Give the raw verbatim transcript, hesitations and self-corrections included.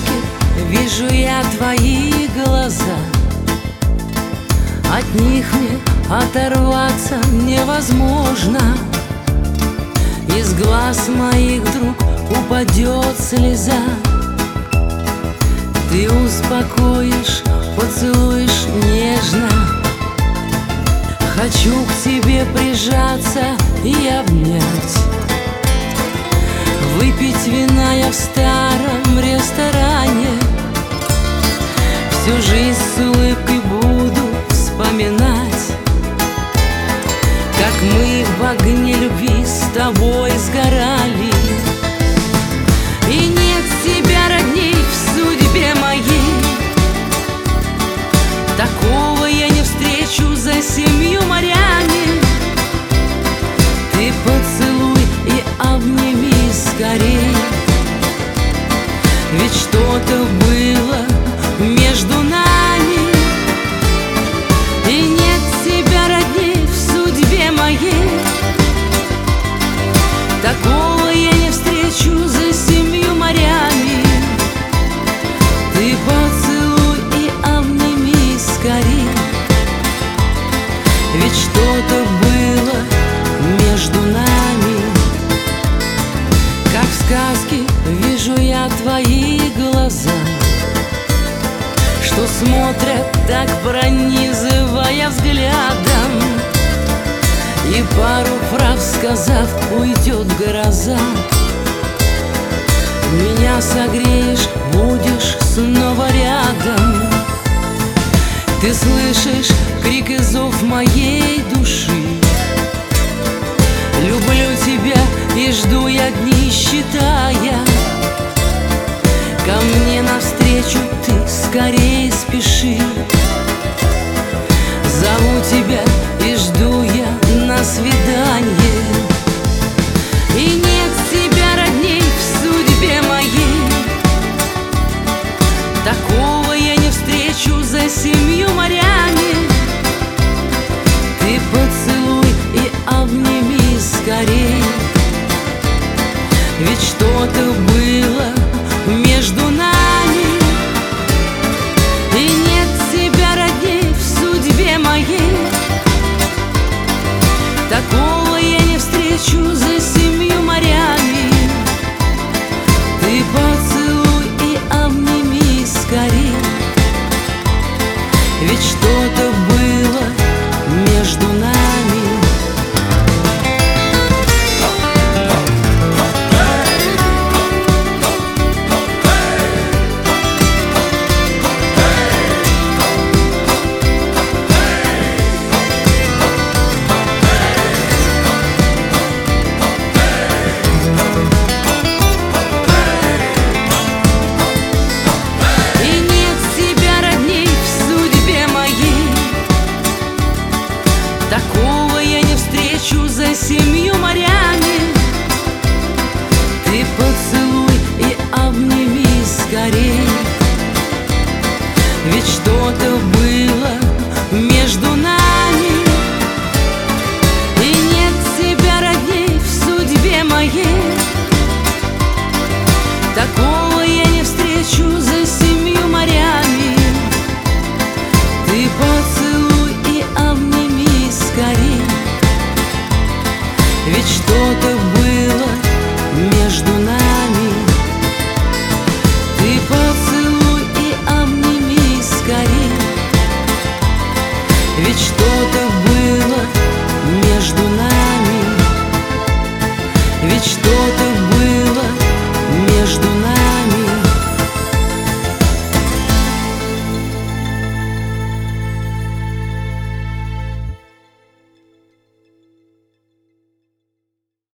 сказке вижу я твои глаза. От них мне оторваться невозможно. Из глаз моих вдруг упадет слеза. Ты успокоишь, поцелуешь нежно. Хочу к тебе прижаться и обнять. Выпить вина я в старом ресторане. Всю жизнь с улыбкой буду вспоминать, как мы в огне любви с тобой сгорали. И нет тебя родней в судьбе моей. Такого я не встречу за семью морями. Ты поцелуй и обними скорей, ведь что-то было между нами. И нет тебя родней в судьбе моей. Такого я не встречу за семью морями. Ты поцелуй и обними скорей, ведь что-то было между нами. Как в сказке вижу я твои глаза, что смотрят так, пронизывая взглядом. И пару фраз сказав, уйдет гроза. Меня согреешь, будешь снова рядом. Ты слышишь крик и зов моей души. Люблю тебя и жду я дни, считая. Ко мне навстречу ты скорее спеши. Зову тебя и жду я на свидание. И нет тебя родней в судьбе моей. Такого я не встречу за семью морями. Ты поцелуй и обними скорей, ведь что-то было между нами. И нет тебя родней в судьбе моей. Такого я не встречу за семью морями. Ты поцелуй и обними скорей, ведь что-то было между нами. Такого я не встречу за семью морями. Ты поцелуй и обними скорей, ведь что-то было между нами. И нет тебя родней в судьбе моей. Такого я не встречу за семью морями. Ты поцелуй и обними скорей, ведь что-то было между нами. Ты поцелуй и обними скорей, ведь что-то было.